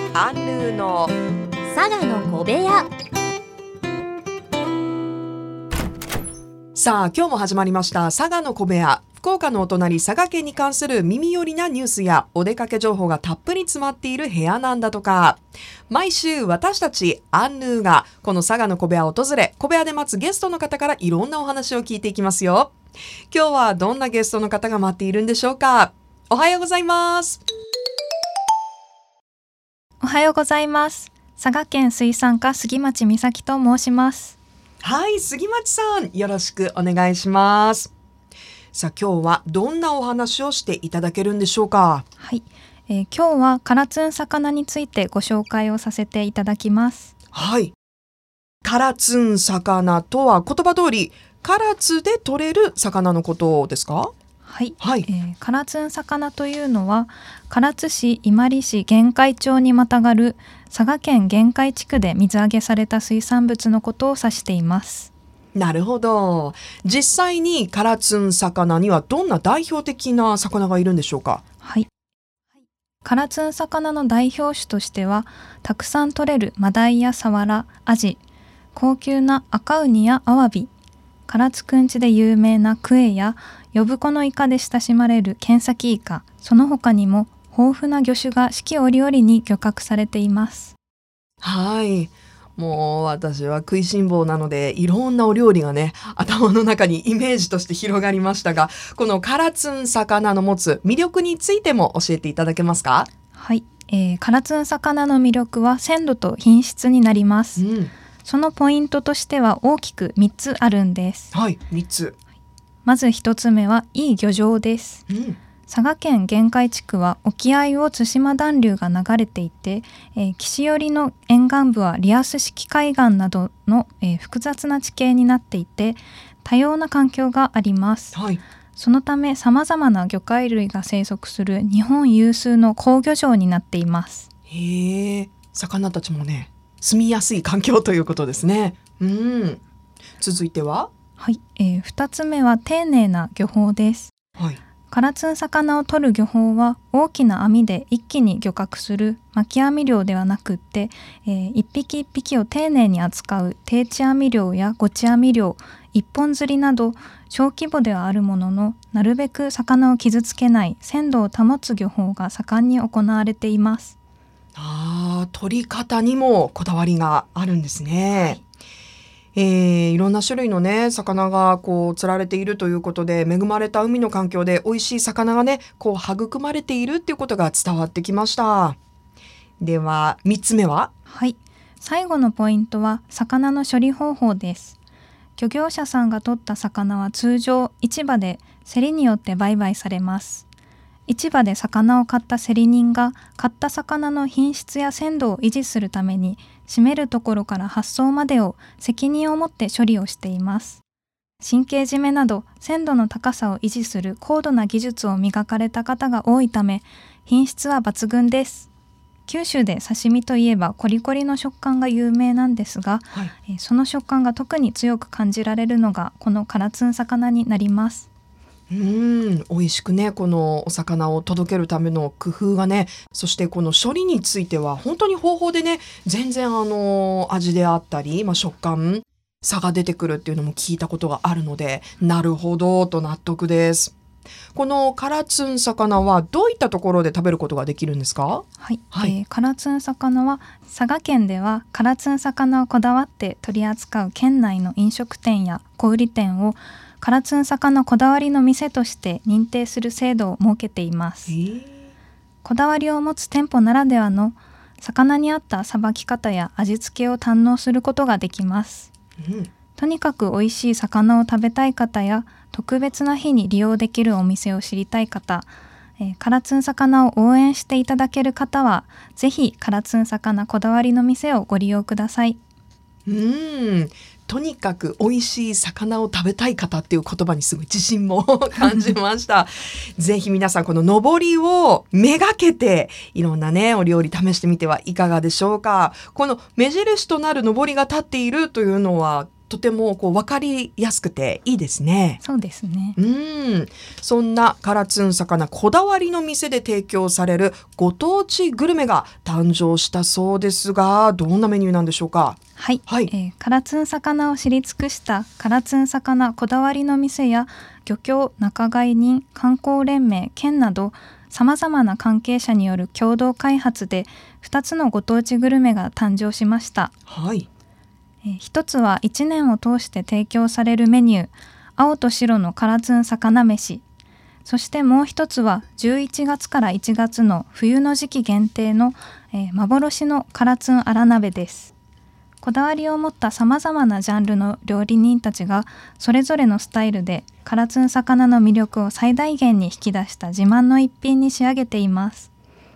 アンヌーの佐賀の小部屋。 さあ今日も始まりました佐賀の小部屋。福岡のお隣佐賀県に関する耳寄りなニュースやお出かけ情報がたっぷり詰まっている部屋なんだとか。毎週私たちアンヌーがこの佐賀の小部屋を訪れ、小部屋で待つゲストの方からいろんなお話を聞いていきますよ。今日はどんなゲストの方が待っているんでしょうか。おはようございます。 おはようございます。佐賀県水産課杉町美咲と申します。 はい、杉町さん、よろしくお願いします。さあ今日はどんなお話をしていただけるんでしょうか。 はい、今日は唐津ん魚についてご紹介をさせていただきます。 はい、唐津ん魚とは言葉通り唐津で取れる魚のことですか。 はい、 はい、 唐津ん魚というのは唐津市伊万里市玄海町にまたがる佐賀県玄海地区で水揚げされた水産物のことを指しています。 なるほど。実際に唐津ん魚にはどんな代表的な魚がいるんでしょうか。 はい、唐津ん魚の代表種としてはたくさん取れるマダイやサワラ、アジ、高級な赤ウニやアワビ、唐津くんちで有名なクエや呼子のイカで親しまれるケンサキイカ、その他にも豊富な魚種が四季折々に漁獲されています。 はい、もう私は食いしん坊なのでいろんなお料理がね頭の中にイメージとして広がりましたが、この唐津ん魚の持つ魅力についても教えていただけますか。 はい、唐津ん魚の魅力は鮮度と品質になります。そのポイントとしては大きく3つあるんです。 はい、3つ。 まず1つ目はいい漁場です。佐賀県玄海地区は沖合を対馬暖流が流れていて、岸寄りの沿岸部はリアス式海岸などの、複雑な地形になっていて多様な環境があります。 はい、 そのためさまざまな魚介類が生息する日本有数の好漁場になっています。 へえ、魚たちもね住みやすい環境ということですね。続いては。 はい、2つ目は丁寧な漁法です。 はい、 唐津ん魚を取る漁法は大きな網で一気に漁獲する巻き網漁ではなくって、一匹一匹を丁寧に扱う定置網漁やごち網漁、一本釣りなど小規模ではあるもののなるべく魚を傷つけない鮮度を保つ漁法が盛んに行われています。 取り方にもこだわりがあるんですね。いろんな種類のね魚がこう釣られているということで、恵まれた海の環境で美味しい魚がねこう育まれているっていうことが伝わってきました。では3つ目は。 はい、最後のポイントは魚の処理方法です。漁業者さんが取った魚は通常市場で競りによって売買されます。市場で魚を買った競り人が買った魚の品質や鮮度を維持するために締めるところから発送までを責任を持って処理をしています。神経締めなど鮮度の高さを維持する高度な技術を磨かれた方が多いため品質は抜群です。九州で刺身といえばコリコリの食感が有名なんですが、その食感が特に強く感じられるのがこの唐津ん魚になります。 美味しくねこのお魚を届けるための工夫がね、そしてこの処理については本当に方法でね全然味であったり、食感差が出てくるっていうのも聞いたことがあるので、なるほどと納得です。この唐津ん魚はどういったところで食べることができるんですか。 はい、唐津ん魚は佐賀県では唐津ん魚をこだわって取り扱う県内の飲食店や小売店を唐津ん魚こだわりの店として認定する制度を設けています。こだわりを持つ店舗ならではの魚に合ったさばき方や味付けを堪能することができます。とにかく美味しい魚を食べたい方や特別な日に利用できるお店を知りたい方、唐津ん魚を応援していただける方はぜひ唐津ん魚こだわりの店をご利用ください。 とにかく美味しい魚を食べたい方っていう言葉にすごい自信も感じましたぜひ皆さんこの上りをめがけていろんなねお料理試してみてはいかがでしょうか。この目印となる上りが立っているというのはとても分かりやすくていいですね。 そうですね。 そんな唐津ん魚こだわりの店で提供されるご当地グルメが誕生したそうですが、どんなメニューなんでしょうか？ はい、唐津ん魚を知り尽くした唐津ん魚こだわりの店や漁協、仲買人、観光連盟、県などさまざまな関係者による共同開発で2つのご当地グルメが誕生しました。一つは1年を通して提供されるメニュー、青と白の唐津ん魚飯。そしてもう一つは11月から1月の冬の時期限定の、幻の唐津ん荒鍋です。こだわりを持ったさまざまなジャンルの料理人たちがそれぞれのスタイルで唐津ん魚の魅力を最大限に引き出した自慢の一品に仕上げています。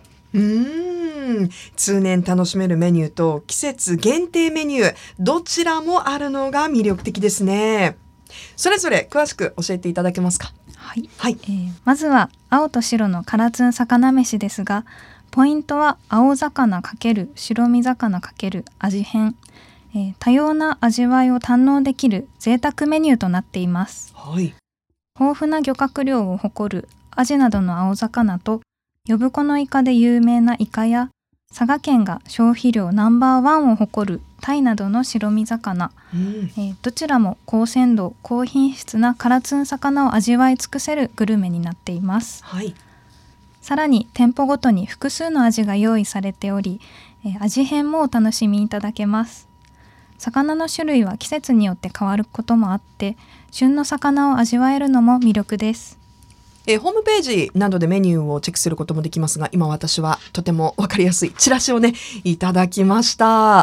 通年楽しめるメニューと季節限定メニュー、どちらもあるのが魅力的ですね。それぞれ詳しく教えていただけますか？ まずは青と白の唐津ん魚飯ですが、ポイントは青魚×白身魚×味変、多様な味わいを堪能できる贅沢メニューとなっています。豊富な漁獲量を誇るアジなどの青魚と呼子のイカで有名なイカや佐賀県が消費量ナンバーワンを誇るタイなどの白身魚、どちらも高鮮度高品質な唐津ん魚を味わい尽くせるグルメになっています。さらに店舗ごとに複数の味が用意されており、味変もお楽しみいただけます。魚の種類は季節によって変わることもあって、旬の魚を味わえるのも魅力です。 ホームページなどでメニューをチェックすることもできますが、今私はとても分かりやすいチラシをねいただきました。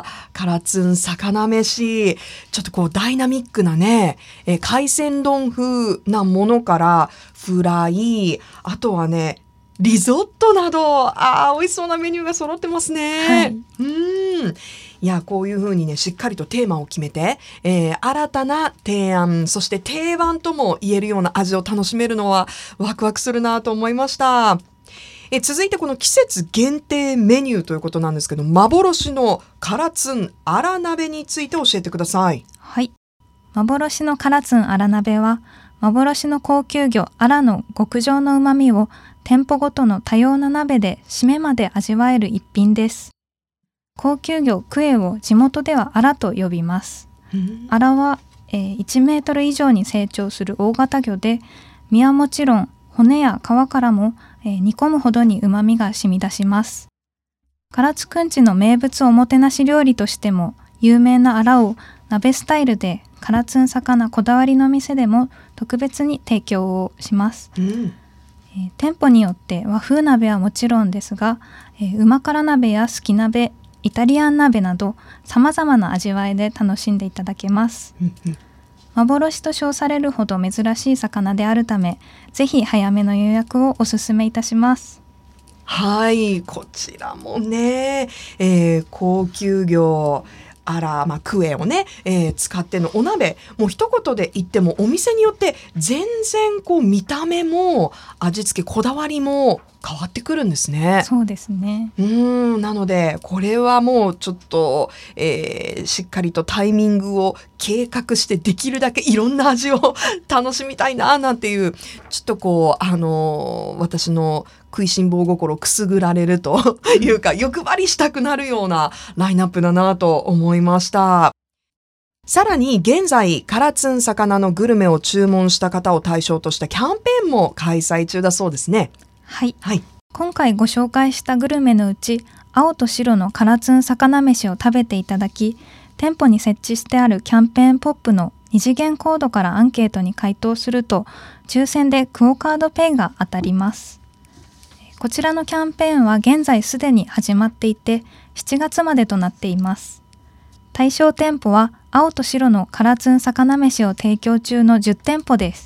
唐津ん魚飯、ちょっとダイナミックなね、海鮮丼風なものからフライ、あとはねリゾットなど美味しそうなメニューが揃ってますね。いや、こういう風にねしっかりとテーマを決めて、新たな提案、そして定番とも言えるような味を楽しめるのはワクワクするなと思いました。続いてこの季節限定メニューということなんですけど、幻の唐津ん荒鍋について教えてください。 幻の唐津ん荒鍋は幻の高級魚アラの極上の旨味を店舗ごとの多様な鍋で締めまで味わえる一品です。高級魚クエを地元ではアラと呼びます。アラは、1メートル以上に成長する大型魚で、身はもちろん骨や皮からも、煮込むほどに旨味が染み出します。唐津くんちの名物おもてなし料理としても有名なアラを鍋スタイルで唐津ん魚こだわりの店でも特別に提供をします。店舗によって和風鍋はもちろんですが、旨辛鍋やすき鍋、イタリアン鍋などさまざまな味わいで楽しんでいただけます。幻と称されるほど珍しい魚であるため、ぜひ早めの予約をお勧めいたします。 こちらもね、高級魚アラ、クエをね、使ってのお鍋、もう一言で言ってもお店によって全然見た目も味付けこだわりも変わってくるんですね。 そうですね。 なのでこれはもうちょっと、しっかりとタイミングを計画してできるだけいろんな味を楽しみたいななんていう、ちょっと私の食いしん坊心くすぐられるというか、欲張りしたくなるようなラインナップだなと思いました。さらに現在唐津ん魚のグルメを注文した方を対象としたキャンペーンも開催中だそうですね。今回ご紹介したグルメのうち、青と白の唐津ん魚飯を食べていただき、店舗に設置してあるキャンペーンポップの2次元コードからアンケートに回答すると、抽選でクオカードペイが当たります。こちらのキャンペーンは現在すでに始まっていて、7月までとなっています。対象店舗は青と白の唐津ん魚飯を提供中の10店舗です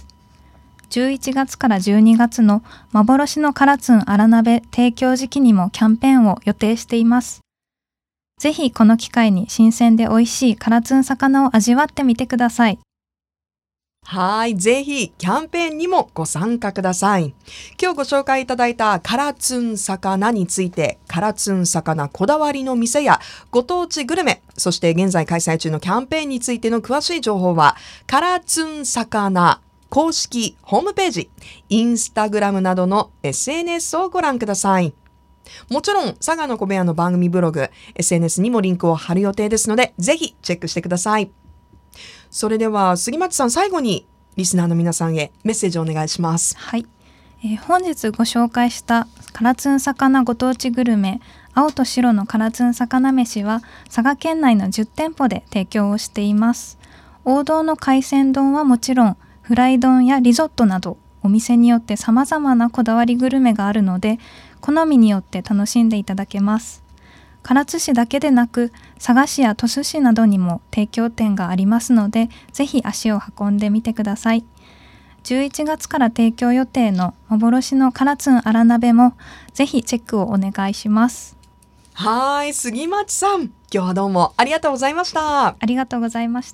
。11月から12月の幻の唐津ん荒鍋提供時期にもキャンペーンを予定しています。ぜひこの機会に新鮮で美味しい唐津ん魚を味わってみてください。 はい、ぜひキャンペーンにもご参加ください。今日ご紹介いただいた唐津ん魚について、唐津ん魚こだわりの店やご当地グルメ、そして現在開催中のキャンペーンについての詳しい情報は、唐津ん魚公式ホームページ、インスタグラムなどの SNS をご覧ください。もちろん、佐賀の小部屋の番組ブログ、SNS にもリンクを貼る予定ですので、ぜひチェックしてください。それでは杉町さん、最後にリスナーの皆さんへメッセージをお願いします。 はい、本日ご紹介した唐津ん魚ご当地グルメ青と白の唐津ん魚飯は佐賀県内の10店舗で提供をしています。王道の海鮮丼はもちろんフライ丼やリゾットなどお店によって様々なこだわりグルメがあるので好みによって楽しんでいただけます。唐津市だけでなく佐賀市や鳥栖市などにも提供店がありますのでぜひ足を運んでみてください。11月から提供予定の幻の唐津んあら鍋もぜひチェックをお願いします。 はい、杉町さん、今日はどうもありがとうございました。 ありがとうございました。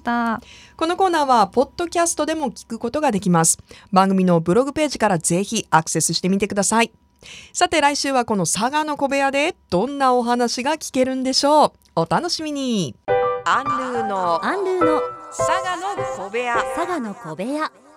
このコーナーはポッドキャストでも聞くことができます。番組のブログページからぜひアクセスしてみてください。さて来週はこの佐賀の小部屋でどんなお話が聞けるんでしょう。お楽しみに。アンルーのアンルーの佐賀の小部屋。 佐賀の小部屋。